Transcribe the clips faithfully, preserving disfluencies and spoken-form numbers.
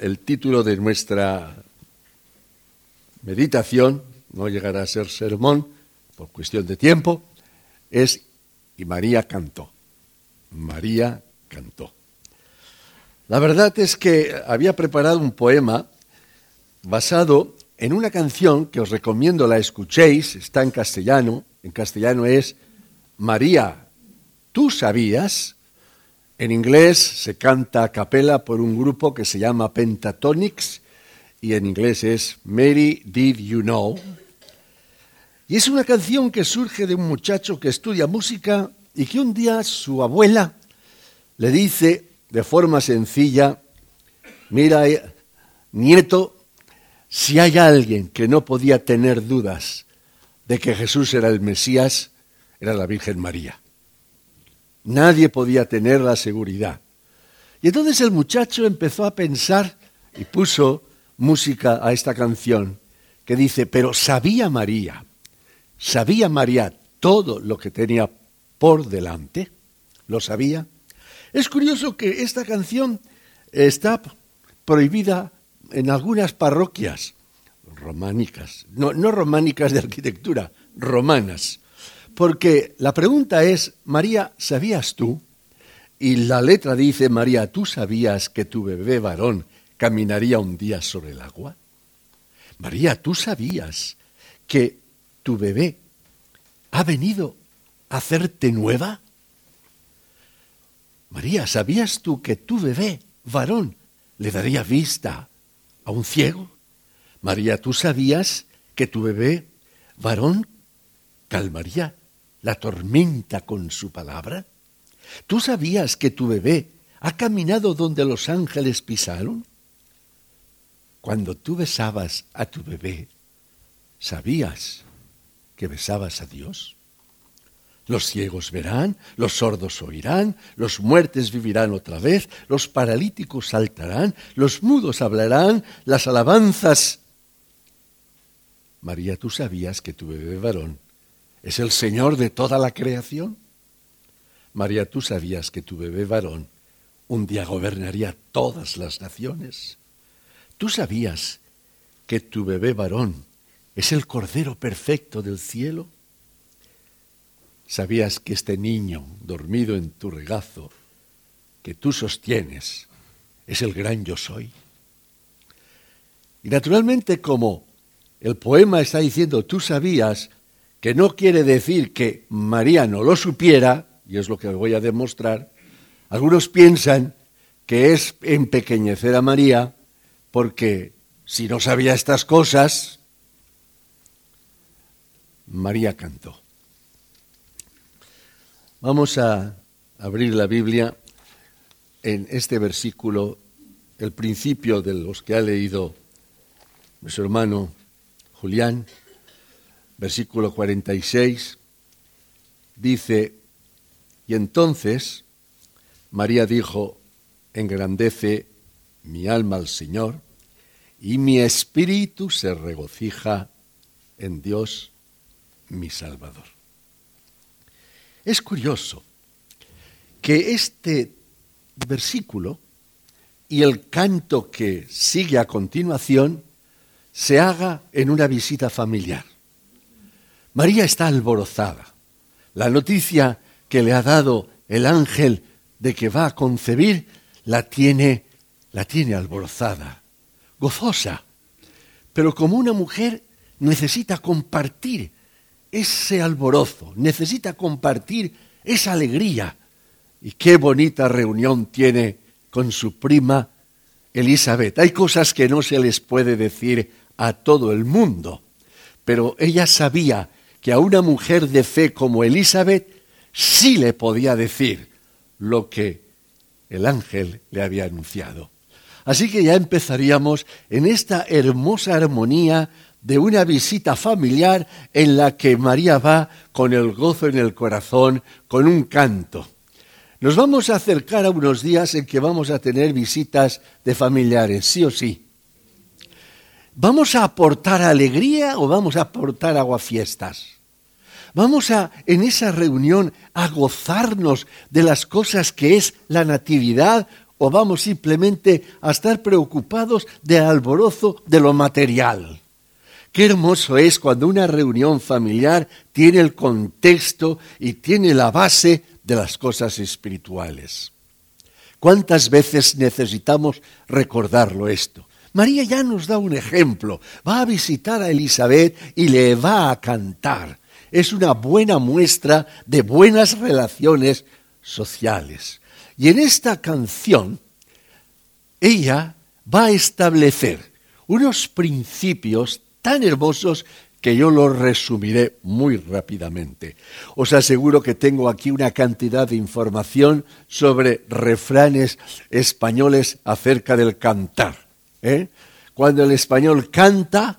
el título de nuestra meditación, no llegará a ser sermón por cuestión de tiempo, es Y María cantó. María cantó. La verdad es que había preparado un poema basado en una canción que os recomiendo la escuchéis, está en castellano, en castellano es María, ¿tú sabías? En inglés se canta a capela por un grupo que se llama Pentatonix y en inglés es Mary, Did You Know? Y es una canción que surge de un muchacho que estudia música y que un día su abuela le dice de forma sencilla, mira, nieto, si hay alguien que no podía tener dudas de que Jesús era el Mesías, era la Virgen María. Nadie podía tener la seguridad. Y entonces el muchacho empezó a pensar y puso música a esta canción que dice, pero sabía María, sabía María todo lo que tenía por delante, lo sabía. Es curioso que esta canción está prohibida en algunas parroquias románicas, no, no románicas de arquitectura, romanas. Porque la pregunta es, María, ¿sabías tú? Y la letra dice, María, ¿tú sabías que tu bebé varón caminaría un día sobre el agua? María, ¿tú sabías que tu bebé ha venido a hacerte nueva? María, ¿sabías tú que tu bebé varón le daría vista a un ciego? María, ¿tú sabías que tu bebé varón calmaría la tormenta con su palabra? ¿Tú sabías que tu bebé ha caminado donde los ángeles pisaron? Cuando tú besabas a tu bebé, ¿sabías que besabas a Dios? Los ciegos verán, los sordos oirán, los muertos vivirán otra vez, los paralíticos saltarán, los mudos hablarán, las alabanzas. María, ¿tú sabías que tu bebé varón es el Señor de toda la creación? María, ¿tú sabías que tu bebé varón un día gobernaría todas las naciones? ¿Tú sabías que tu bebé varón es el Cordero perfecto del cielo? ¿Sabías que este niño dormido en tu regazo, que tú sostienes, es el gran yo soy? Y naturalmente, como el poema está diciendo, tú sabías, que no quiere decir que María no lo supiera, y es lo que voy a demostrar, algunos piensan que es empequeñecer a María, porque si no sabía estas cosas, María cantó. Vamos a abrir la Biblia en este versículo, el principio de los que ha leído nuestro hermano Julián, versículo cuarenta y seis, dice, y entonces María dijo, engrandece mi alma al Señor, y mi espíritu se regocija en Dios mi Salvador. Es curioso que este versículo y el canto que sigue a continuación se haga en una visita familiar. María está alborozada. La noticia que le ha dado el ángel de que va a concebir la tiene, la tiene alborozada, gozosa. Pero como una mujer necesita compartir ese alborozo, necesita compartir esa alegría. Y qué bonita reunión tiene con su prima Elizabeth. Hay cosas que no se les puede decir a todo el mundo, pero ella sabía que a una mujer de fe como Elizabeth sí le podía decir lo que el ángel le había anunciado. Así que ya empezaríamos en esta hermosa armonía de una visita familiar en la que María va con el gozo en el corazón, con un canto. Nos vamos a acercar a unos días en que vamos a tener visitas de familiares, sí o sí. ¿Vamos a aportar alegría o vamos a aportar aguafiestas? Vamos a, en esa reunión, a gozarnos de las cosas que es la natividad ¿O vamos simplemente a estar preocupados del alborozo de lo material? Qué hermoso es cuando una reunión familiar tiene el contexto y tiene la base de las cosas espirituales. ¿Cuántas veces necesitamos recordarlo esto? María ya nos da un ejemplo. Va a visitar a Elisabet y le va a cantar. Es una buena muestra de buenas relaciones sociales. Y en esta canción, ella va a establecer unos principios tan hermosos que yo los resumiré muy rápidamente. Os aseguro que tengo aquí una cantidad de información sobre refranes españoles acerca del cantar. ¿eh? Cuando el español canta,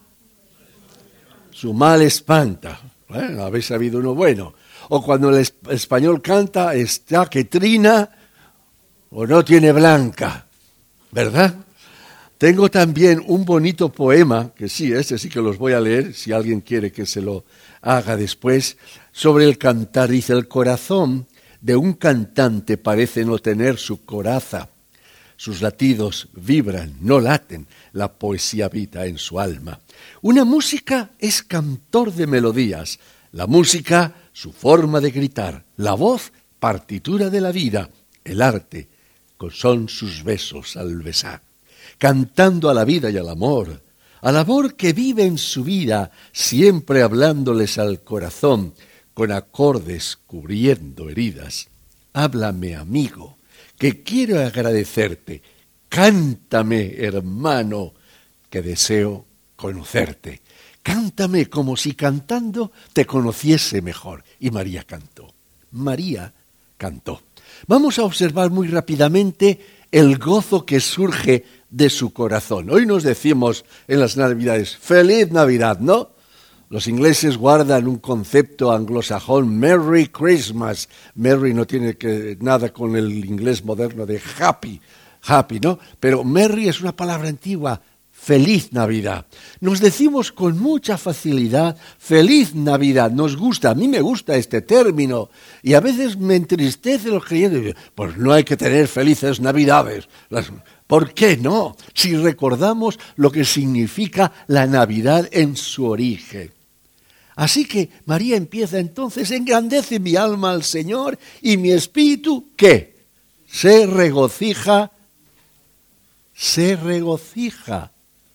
su mal espanta. Bueno, habéis sabido uno bueno. O cuando el es- español canta, está que trina o no tiene blanca, ¿verdad? Tengo también un bonito poema, que sí, ese sí que los voy a leer, si alguien quiere que se lo haga después, sobre el cantar. Dice: el corazón de un cantante parece no tener su coraza. Sus latidos vibran, no laten, la poesía habita en su alma. Una música es cantor de melodías, la música su forma de gritar, la voz partitura de la vida, el arte son sus besos al besar. Cantando a la vida y al amor, al amor que vive en su vida, siempre hablándoles al corazón, con acordes cubriendo heridas. Háblame, amigo, que quiero agradecerte. Cántame, hermano, que deseo conocerte. Cántame como si cantando te conociese mejor. Y María cantó. María cantó. Vamos a observar muy rápidamente el gozo que surge de su corazón. Hoy nos decimos en las Navidades, ¡Feliz Navidad!, ¿no? Los ingleses guardan un concepto anglosajón, Merry Christmas. Merry no tiene que, nada con el inglés moderno de happy, happy, ¿no? Pero Merry es una palabra antigua, Feliz Navidad. Nos decimos con mucha facilidad, Feliz Navidad, nos gusta, a mí me gusta este término, y a veces me entristece los creyentes, pues no hay que tener felices Navidades. Las, ¿por qué no? Si recordamos lo que significa la Navidad en su origen. Así que María empieza entonces, engrandece mi alma al Señor y mi espíritu, ¿qué? Se regocija, se regocija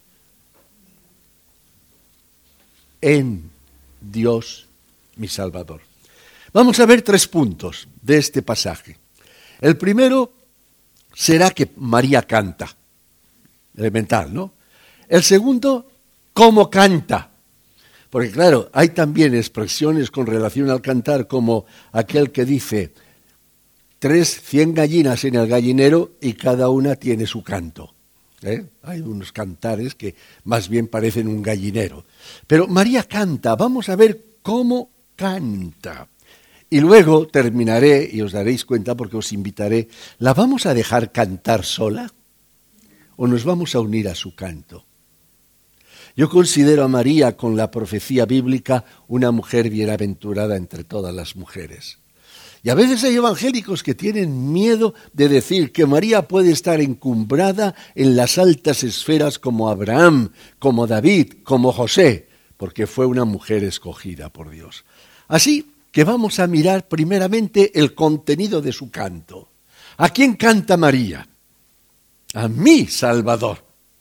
en Dios mi Salvador. Vamos a ver tres puntos de este pasaje. El primero será que María canta, elemental, ¿no? El segundo, cómo canta. Porque claro, hay también expresiones con relación al cantar como aquel que dice tres, cien gallinas en el gallinero y cada una tiene su canto. ¿Eh? Hay unos cantares que más bien parecen un gallinero. Pero María canta, vamos a ver cómo canta. Y luego terminaré, y os daréis cuenta porque os invitaré, ¿la vamos a dejar cantar sola o nos vamos a unir a su canto? Yo considero a María, con la profecía bíblica, una mujer bienaventurada entre todas las mujeres. Y a veces hay evangélicos que tienen miedo de decir que María puede estar encumbrada en las altas esferas como Abraham, como David, como José, porque fue una mujer escogida por Dios. Así que vamos a mirar primeramente el contenido de su canto. ¿A quién canta María? A mi Salvador.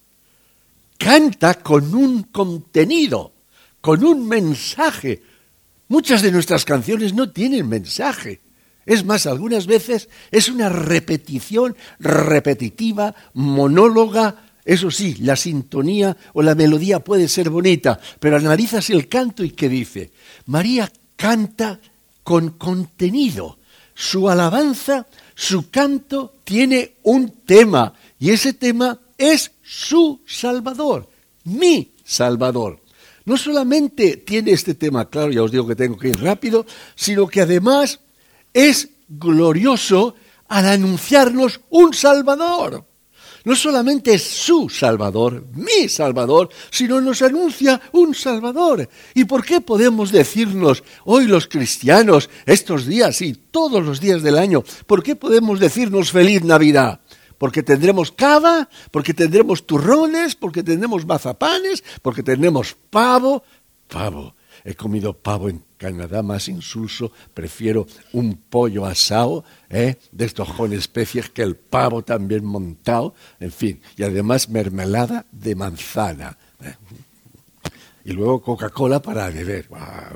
Canta con un contenido, con un mensaje. Muchas de nuestras canciones no tienen mensaje. Es más, algunas veces es una repetición repetitiva, monóloga. Eso sí, la sintonía o la melodía puede ser bonita, pero analizas el canto y ¿qué dice? María canta con contenido. Su alabanza, su canto tiene un tema y ese tema es su Salvador, mi Salvador. No solamente tiene este tema, claro, ya os digo que tengo que ir rápido, sino que además es glorioso al anunciarnos un Salvador. No solamente es su Salvador, mi Salvador, sino nos anuncia un Salvador. ¿Y por qué podemos decirnos hoy los cristianos, estos días y todos los días del año, por qué podemos decirnos feliz Navidad? Porque tendremos cava, porque tendremos turrones, porque tendremos mazapanes, porque tendremos pavo. Pavo. He comido pavo en Canadá más insulso. Prefiero un pollo asado, ¿eh? de estos con especies, que el pavo también montado. En fin, y además mermelada de manzana. ¿eh? Y luego Coca-Cola para beber.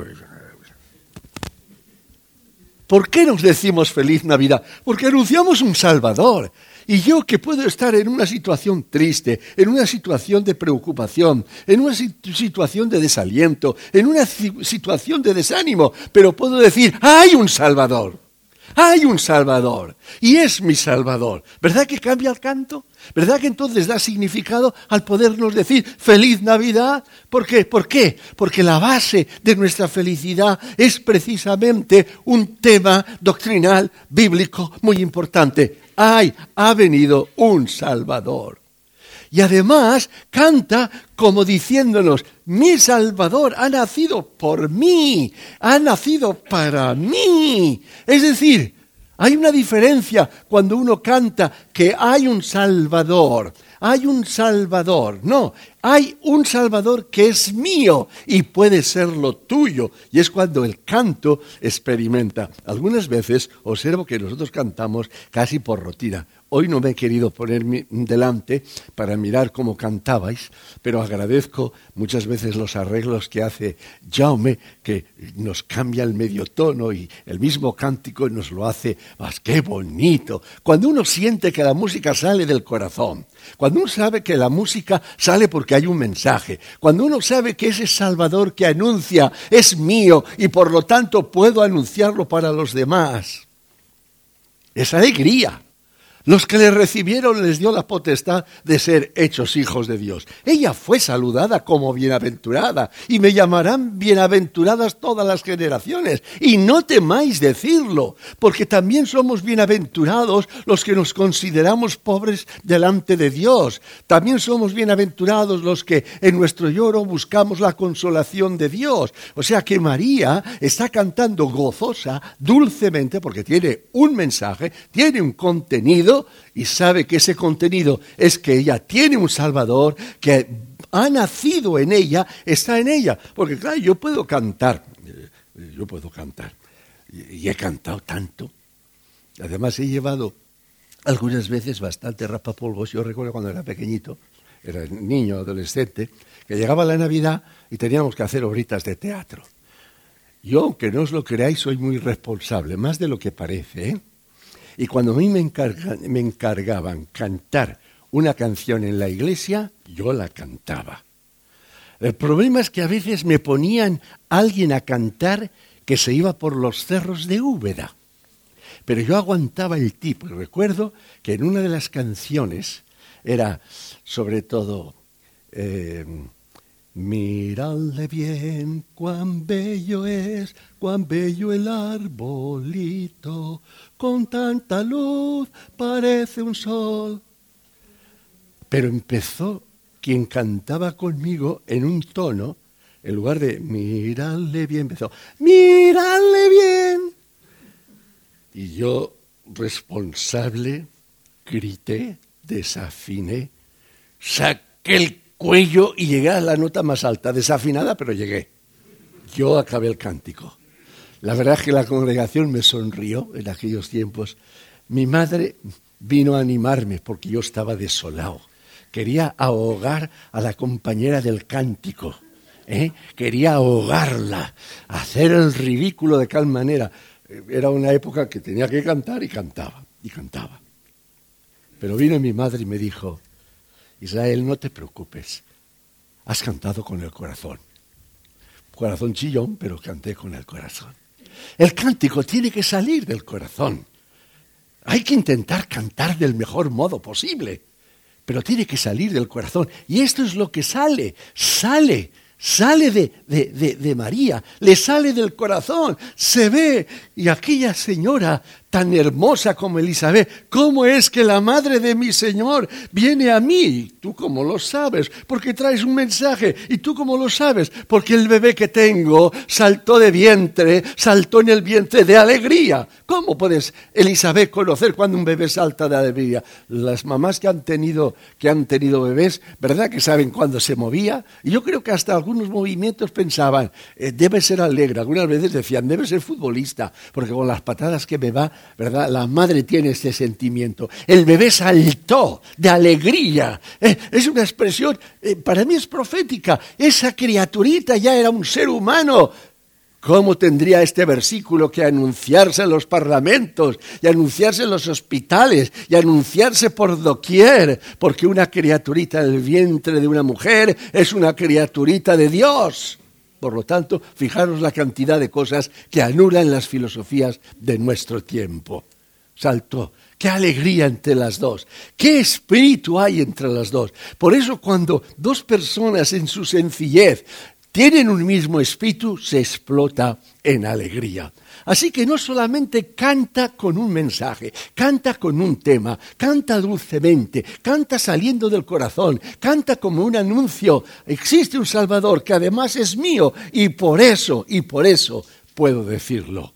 ¿Por qué nos decimos feliz Navidad? Porque anunciamos un Salvador. Y yo que puedo estar en una situación triste, en una situación de preocupación, en una situación de desaliento, en una situación de desánimo, pero puedo decir, ¡hay un Salvador! ¡Hay un Salvador! Y es mi Salvador. ¿Verdad que cambia el canto? ¿Verdad que entonces da significado al podernos decir ¡Feliz Navidad! ¿Por qué? ¿Por qué? Porque la base de nuestra felicidad es precisamente un tema doctrinal, bíblico, muy importante. ¡Ay! Ha venido un Salvador. Y además canta como diciéndonos, mi Salvador ha nacido por mí, ha nacido para mí. Es decir, hay una diferencia cuando uno canta que hay un Salvador, hay un Salvador. No, hay un Salvador que es mío y puede serlo tuyo. Y es cuando el canto experimenta. Algunas veces observo que nosotros cantamos casi por rutina. Hoy no me he querido poner delante para mirar cómo cantabais, pero agradezco muchas veces los arreglos que hace Jaume, que nos cambia el medio tono y el mismo cántico nos lo hace más. ¡Qué bonito! Cuando uno siente que la música sale del corazón, cuando uno sabe que la música sale porque hay un mensaje, cuando uno sabe que ese Salvador que anuncia es mío y por lo tanto puedo anunciarlo para los demás, es alegría. Los que le recibieron les dio la potestad de ser hechos hijos de Dios. Ella fue saludada como bienaventurada y me llamarán bienaventuradas todas las generaciones. Y no temáis decirlo, porque también somos bienaventurados los que nos consideramos pobres delante de Dios. También somos bienaventurados los que en nuestro lloro buscamos la consolación de Dios. O sea que María está cantando gozosa, dulcemente, porque tiene un mensaje, tiene un contenido, y sabe que ese contenido es que ella tiene un Salvador que ha nacido en ella, está en ella. Porque claro, yo puedo cantar, yo puedo cantar, y he cantado tanto. Además he llevado algunas veces bastante rapapolvos. Yo recuerdo cuando era pequeñito, era niño, adolescente, que llegaba la Navidad y teníamos que hacer obritas de teatro. Yo, aunque no os lo creáis, soy muy responsable, más de lo que parece, ¿eh? Y cuando a mí me, encarga, me encargaban cantar una canción en la iglesia, yo la cantaba. El problema es que a veces me ponían a alguien a cantar que se iba por los cerros de Úbeda. Pero yo aguantaba el tipo. Y recuerdo que en una de las canciones era, sobre todo, eh, miradle bien, cuán bello es, cuán bello el arbolito, con tanta luz parece un sol. Pero empezó quien cantaba conmigo en un tono, en lugar de miradle bien, empezó, miradle bien. Y yo, responsable, grité, desafiné, saqué el cuello y llegué a la nota más alta, desafinada, pero llegué. Yo acabé el cántico. La verdad es que la congregación me sonrió en aquellos tiempos. Mi madre vino a animarme porque yo estaba desolado. Quería ahogar a la compañera del cántico, ¿eh? Quería ahogarla, hacer el ridículo de tal manera. Era una época que tenía que cantar y cantaba, y cantaba. Pero vino mi madre y me dijo, Israel, no te preocupes, has cantado con el corazón. Corazón chillón, pero canté con el corazón. El cántico tiene que salir del corazón. Hay que intentar cantar del mejor modo posible, pero tiene que salir del corazón. Y esto es lo que sale, sale, sale de, de, de, de María, le sale del corazón, se ve. Y aquella señora tan hermosa como Elizabeth, ¿cómo es que la madre de mi Señor viene a mí? ¿Tú cómo lo sabes? Porque traes un mensaje. ¿Y tú cómo lo sabes? Porque el bebé que tengo saltó de vientre, saltó en el vientre de alegría. ¿Cómo puedes, Elizabeth, conocer cuando un bebé salta de alegría? Las mamás que han tenido, que han tenido bebés, ¿verdad que saben cuándo se movía? Y yo creo que hasta algunos movimientos pensaban, eh, debe ser alegre. Algunas veces decían, debe ser futbolista, porque con las patadas que me va, ¿verdad? La madre tiene este sentimiento. El bebé saltó de alegría. Eh, es una expresión, eh, para mí es profética. Esa criaturita ya era un ser humano. ¿Cómo tendría este versículo que anunciarse en los parlamentos y anunciarse en los hospitales y anunciarse por doquier? Porque una criaturita del vientre de una mujer es una criaturita de Dios. Por lo tanto, fijaros la cantidad de cosas que anulan las filosofías de nuestro tiempo. Saltó. ¡Qué alegría entre las dos! ¡Qué espíritu hay entre las dos! Por eso cuando dos personas en su sencillez tienen un mismo espíritu, se explota en alegría. Así que no solamente canta con un mensaje, canta con un tema, canta dulcemente, canta saliendo del corazón, canta como un anuncio. Existe un Salvador que además es mío y por eso, y por eso puedo decirlo.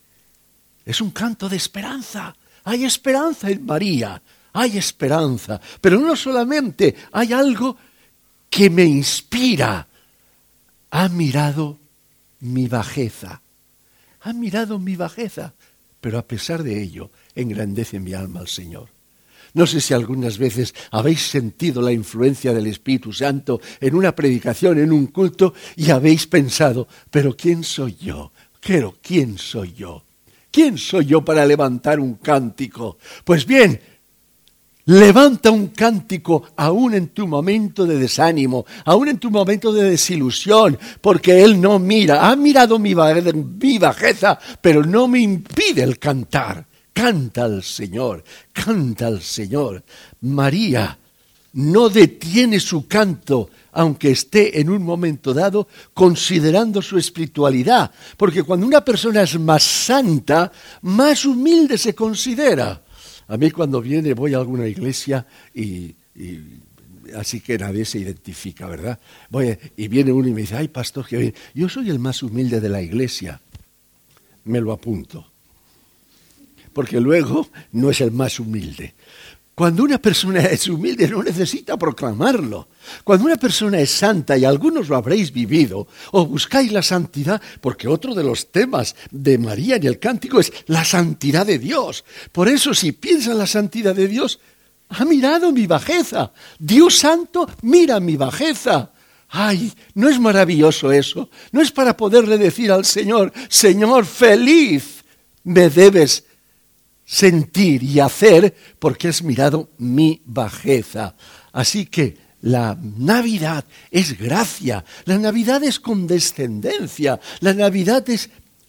Es un canto de esperanza. Hay esperanza en María, hay esperanza. Pero no solamente, hay algo que me inspira. Ha mirado mi bajeza, ha mirado mi bajeza, pero a pesar de ello, engrandece mi alma al Señor. No sé si algunas veces habéis sentido la influencia del Espíritu Santo en una predicación, en un culto, y habéis pensado, pero ¿quién soy yo? Pero ¿quién soy yo? ¿Quién soy yo para levantar un cántico? Pues bien, levanta un cántico aún en tu momento de desánimo, aún en tu momento de desilusión, porque Él no mira. Ha mirado mi, mi bajeza, pero no me impide el cantar. Canta al Señor, canta al Señor. María no detiene su canto, aunque esté en un momento dado considerando su espiritualidad, porque cuando una persona es más santa, más humilde se considera. A mí cuando viene, voy a alguna iglesia y, y así que nadie se identifica, ¿verdad? Voy, y viene uno y me dice, ay, pastor, que viene. Yo soy el más humilde de la iglesia. Me lo apunto. Porque luego no es el más humilde. Cuando una persona es humilde no necesita proclamarlo. Cuando una persona es santa, y algunos lo habréis vivido, o buscáis la santidad, porque otro de los temas de María en el cántico es la santidad de Dios. Por eso si piensa en la santidad de Dios, ha mirado mi bajeza. Dios santo mira mi bajeza. ¡Ay! ¿No es maravilloso eso? ¿No es para poderle decir al Señor, Señor, feliz me debes sentir y hacer porque has mirado mi bajeza? Así que la Navidad es gracia, la Navidad es condescendencia, la Navidad es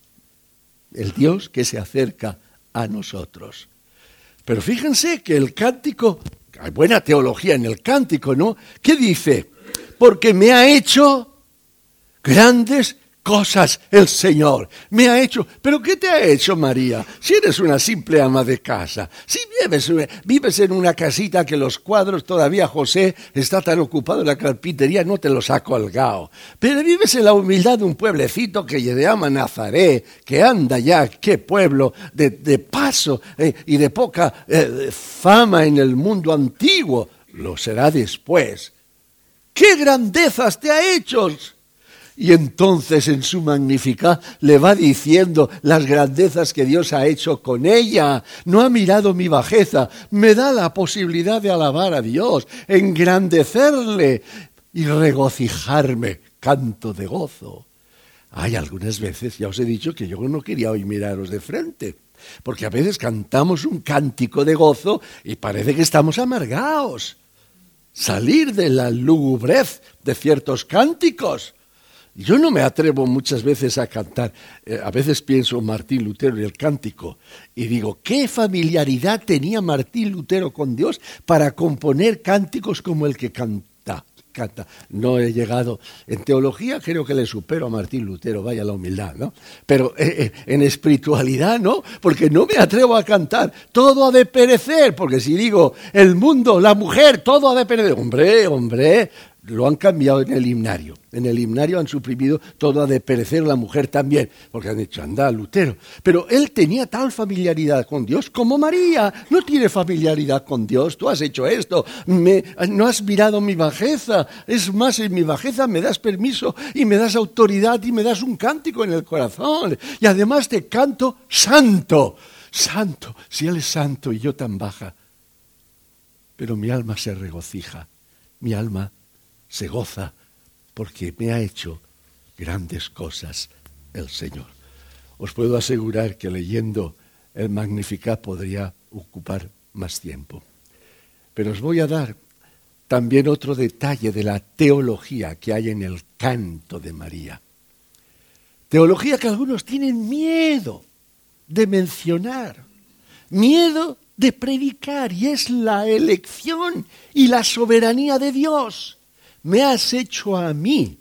el Dios que se acerca a nosotros. Pero fíjense que el cántico, hay buena teología en el cántico, ¿no? ¿Qué dice? Porque me ha hecho grandes cosas el Señor, me ha hecho. ¿Pero qué te ha hecho, María? Si eres una simple ama de casa, si vives, vives en una casita que los cuadros todavía José está tan ocupado en la carpintería, no te los ha colgado, pero vives en la humildad de un pueblecito que se llama Nazaret, que anda ya, qué pueblo de, de paso eh, y de poca eh, fama en el mundo antiguo, lo será después. ¡Qué grandezas te ha hecho! Y entonces en su Magnificat le va diciendo las grandezas que Dios ha hecho con ella. No ha mirado mi bajeza, me da la posibilidad de alabar a Dios, engrandecerle y regocijarme, canto de gozo. Hay algunas veces, ya os he dicho que yo no quería hoy miraros de frente, porque a veces cantamos un cántico de gozo y parece que estamos amargados. Salir de la lugubrez de ciertos cánticos. Yo no me atrevo muchas veces a cantar. Eh, a veces pienso en Martín Lutero y el cántico y digo, ¿qué familiaridad tenía Martín Lutero con Dios para componer cánticos como el que canta? encanta. No he llegado, en teología creo que le supero a Martín Lutero, vaya la humildad, ¿no? Pero eh, eh, en espiritualidad no, porque no me atrevo a cantar, todo ha de perecer, porque si digo el mundo, la mujer, todo ha de perecer, hombre, hombre, lo han cambiado en el himnario. En el himnario han suprimido todo ha de perecer, la mujer también, porque han dicho, anda, Lutero. Pero él tenía tal familiaridad con Dios como María. No tiene familiaridad con Dios. Tú has hecho esto, me, no has mirado mi bajeza. Es más, en mi bajeza me das permiso y me das autoridad y me das un cántico en el corazón. Y además te canto santo, santo. Si él es santo y yo tan baja. Pero mi alma se regocija, mi alma se goza porque me ha hecho grandes cosas el Señor. Os puedo asegurar que leyendo el Magnificat podría ocupar más tiempo. Pero os voy a dar también otro detalle de la teología que hay en el canto de María. Teología que algunos tienen miedo de mencionar, miedo de predicar, y es la elección y la soberanía de Dios. Me has hecho a mí,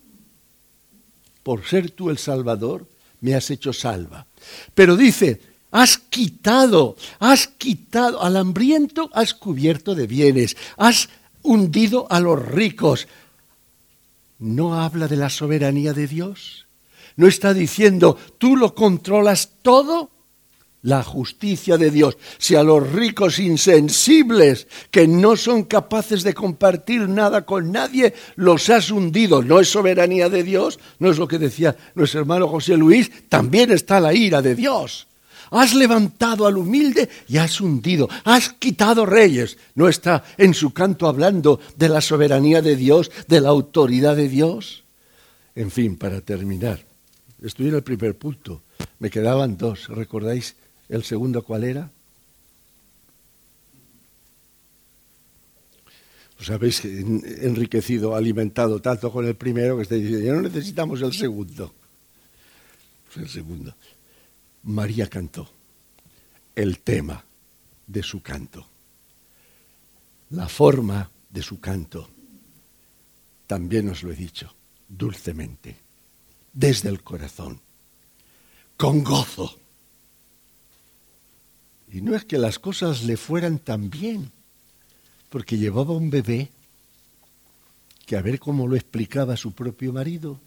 por ser tú el Salvador, me has hecho salva. Pero dice, has quitado, has quitado al hambriento, has cubierto de bienes, has hundido a los ricos. ¿No habla de la soberanía de Dios? ¿No está diciendo, tú lo controlas todo? La justicia de Dios. Si a los ricos insensibles que no son capaces de compartir nada con nadie, los has hundido, ¿no es soberanía de Dios? ¿No es lo que decía nuestro hermano José Luis? También está la ira de Dios. Has levantado al humilde y has hundido, has quitado reyes. ¿No está en su canto hablando de la soberanía de Dios, de la autoridad de Dios? En fin, para terminar, estoy en el primer punto, me quedaban dos, ¿recordáis? ¿El segundo cuál era? Os habéis enriquecido, alimentado tanto con el primero que estáis diciendo, ya no necesitamos el segundo. El segundo. María cantó el tema de su canto. La forma de su canto, también os lo he dicho, dulcemente, desde el corazón, con gozo. Y no es que las cosas le fueran tan bien, porque llevaba un bebé que a ver cómo lo explicaba su propio marido,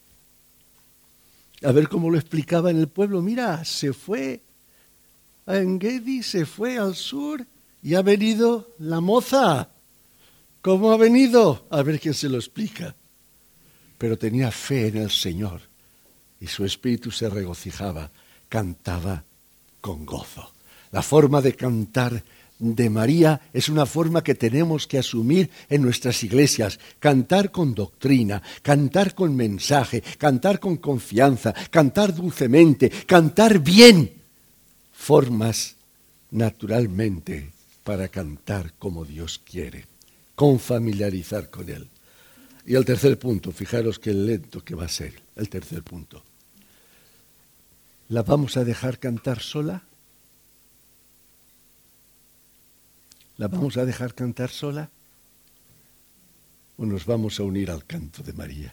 a ver cómo lo explicaba en el pueblo. Mira, se fue a Engedi, se fue al sur y ha venido la moza. ¿Cómo ha venido? A ver quién se lo explica. Pero tenía fe en el Señor y su espíritu se regocijaba, cantaba con gozo. La forma de cantar de María es una forma que tenemos que asumir en nuestras iglesias. Cantar con doctrina, cantar con mensaje, cantar con confianza, cantar dulcemente, cantar bien. Formas naturalmente para cantar como Dios quiere, con familiarizar con Él. Y el tercer punto, fijaros qué lento que va a ser, el tercer punto. ¿La vamos a dejar cantar sola? ¿La vamos a dejar cantar sola? ¿O nos vamos a unir al canto de María?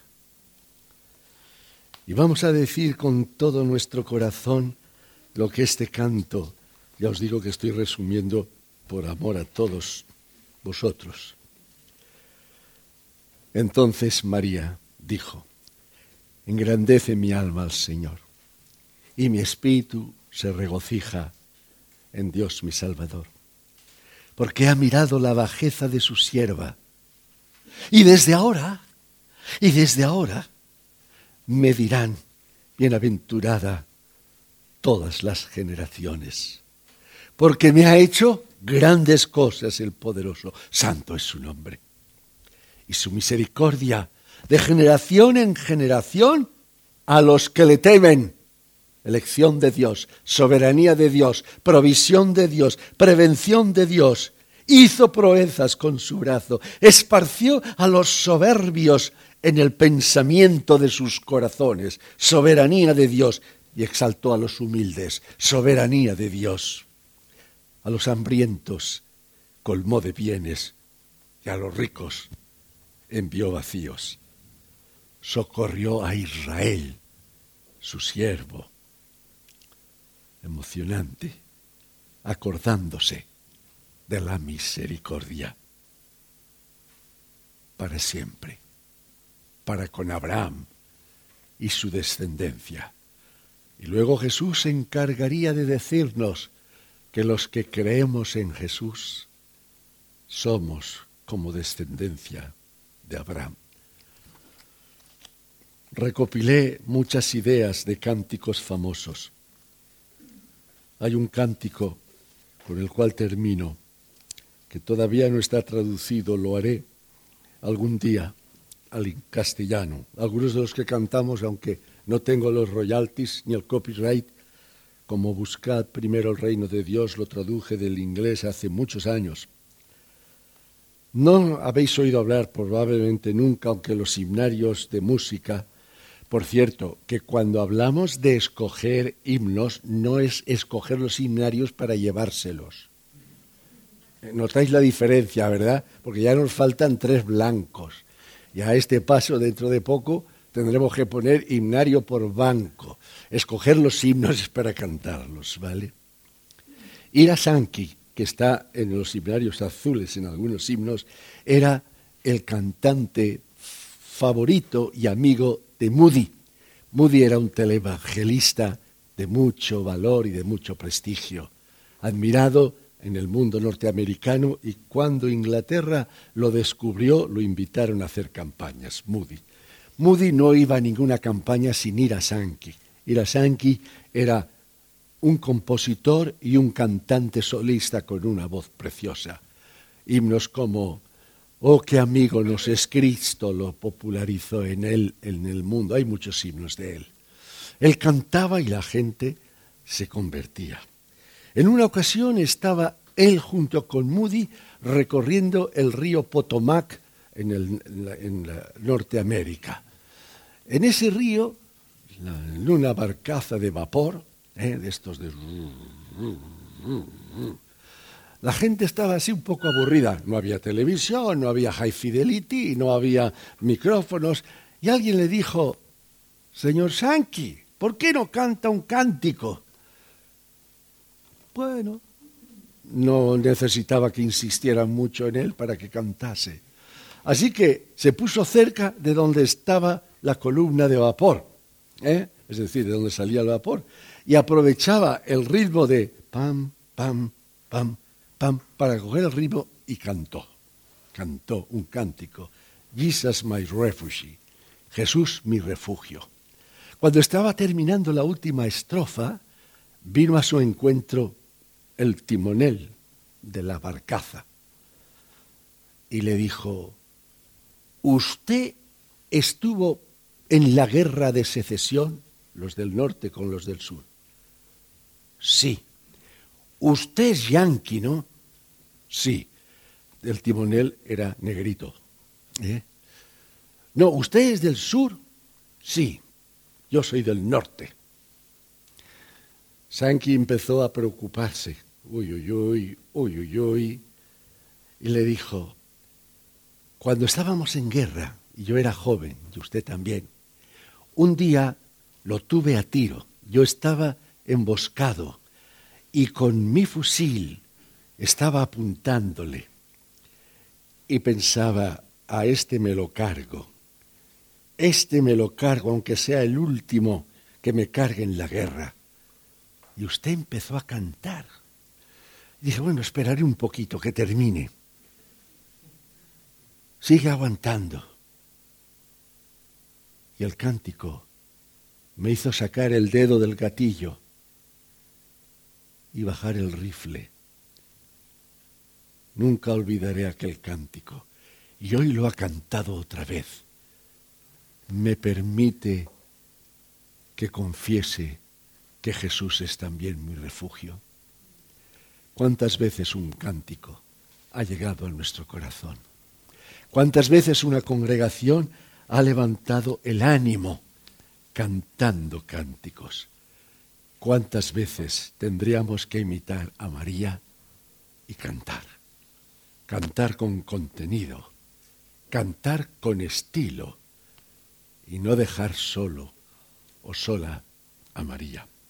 Y vamos a decir con todo nuestro corazón lo que este canto, ya os digo que estoy resumiendo por amor a todos vosotros. Entonces María dijo, engrandece mi alma al Señor, y mi espíritu se regocija en Dios mi Salvador, porque ha mirado la bajeza de su sierva. Y desde ahora, y desde ahora, me dirán, bienaventurada todas las generaciones, porque me ha hecho grandes cosas el poderoso. Santo es su nombre. Y su misericordia de generación en generación a los que le temen. Elección de Dios, soberanía de Dios, provisión de Dios, prevención de Dios. Hizo proezas con su brazo, esparció a los soberbios en el pensamiento de sus corazones. Soberanía de Dios. Y exaltó a los humildes. Soberanía de Dios. A los hambrientos colmó de bienes y a los ricos envió vacíos. Socorrió a Israel, su siervo. Emocionante, acordándose de la misericordia para siempre, para con Abraham y su descendencia. Y luego Jesús se encargaría de decirnos que los que creemos en Jesús somos como descendencia de Abraham. Recopilé muchas ideas de cánticos famosos. Hay un cántico con el cual termino, que todavía no está traducido, lo haré algún día al castellano. Algunos de los que cantamos, aunque no tengo los royalties ni el copyright, como Buscad primero el reino de Dios, lo traduje del inglés hace muchos años. No habéis oído hablar probablemente nunca, aunque los himnarios de música, por cierto, que cuando hablamos de escoger himnos, no es escoger los himnarios para llevárselos. Notáis la diferencia, ¿verdad? Porque ya nos faltan tres blancos. Y a este paso, dentro de poco, tendremos que poner himnario por banco. Escoger los himnos es para cantarlos, ¿vale? Ira Sankey, que está en los himnarios azules, en algunos himnos, era el cantante favorito y amigo de Moody. Moody era un televangelista de mucho valor y de mucho prestigio, admirado en el mundo norteamericano, y cuando Inglaterra lo descubrió, lo invitaron a hacer campañas, Moody. Moody no iba a ninguna campaña sin Ira Sankey. Ira Sankey era un compositor y un cantante solista con una voz preciosa. Himnos como «Oh, qué amigo nos es Cristo» lo popularizó en él, en el mundo. Hay muchos himnos de él. Él cantaba y la gente se convertía. En una ocasión estaba él junto con Moody recorriendo el río Potomac en, el, en, la, en la Norteamérica. En ese río, en una barcaza de vapor, ¿eh? de estos de... La gente estaba así un poco aburrida. No había televisión, no había high fidelity, no había micrófonos. Y alguien le dijo, «Señor Sankey, ¿por qué no canta un cántico?» Bueno, no necesitaba que insistieran mucho en él para que cantase. Así que se puso cerca de donde estaba la columna de vapor, ¿eh? es decir, de donde salía el vapor, y aprovechaba el ritmo de pam, pam, pam, pam, para coger el ritmo y cantó. Cantó un cántico, Jesus my refuge, Jesús mi refugio. Cuando estaba terminando la última estrofa, vino a su encuentro el timonel de la barcaza y le dijo, «¿Usted estuvo en la guerra de secesión, los del norte con los del sur?» «Sí». «Usted es yanqui, ¿no?» «Sí». El timonel era negrito. ¿Eh? «No, ¿usted es del sur?» «Sí, yo soy del norte». Sankey empezó a preocuparse, uy, uy, uy, uy, uy, uy, y le dijo, «Cuando estábamos en guerra, y yo era joven, y usted también, un día lo tuve a tiro, yo estaba emboscado, y con mi fusil estaba apuntándole, y pensaba, a este me lo cargo, este me lo cargo, aunque sea el último que me cargue en la guerra». Y usted empezó a cantar. Y dije, bueno, esperaré un poquito que termine. Sigue aguantando. Y el cántico me hizo sacar el dedo del gatillo y bajar el rifle. Nunca olvidaré aquel cántico. Y hoy lo ha cantado otra vez. Me permite que confiese que Jesús es también mi refugio. ¿Cuántas veces un cántico ha llegado a nuestro corazón? ¿Cuántas veces una congregación ha levantado el ánimo cantando cánticos? ¿Cuántas veces tendríamos que imitar a María y cantar? Cantar con contenido, cantar con estilo y no dejar solo o sola a María.